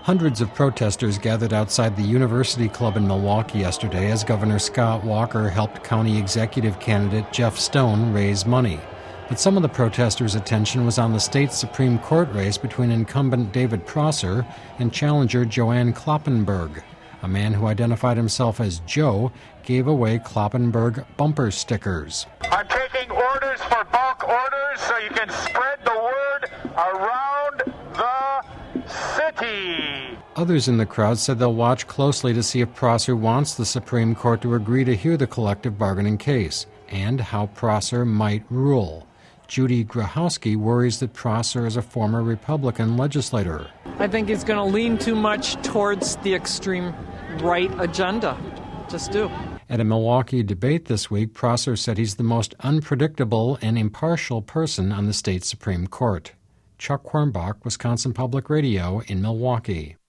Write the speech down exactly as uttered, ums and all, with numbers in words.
Hundreds of protesters gathered outside the University Club in Milwaukee yesterday as Governor Scott Walker helped county executive candidate Jeff Stone raise money. But some of the protesters' attention was on the state Supreme Court race between incumbent David Prosser and challenger Joanne Kloppenberg. A man who identified himself as Joe gave away Kloppenberg bumper stickers. I'm taking orders for bulk orders so you can spread the word around the city. Others in the crowd said they'll watch closely to see if Prosser wants the Supreme Court to agree to hear the collective bargaining case and how Prosser might rule. Judy Grahowski worries that Prosser is a former Republican legislator. I think he's going to lean too much towards the extreme right agenda. Just do. At a Milwaukee debate this week, Prosser said he's the most unpredictable and impartial person on the state Supreme Court. Chuck Quirmbach, Wisconsin Public Radio in Milwaukee.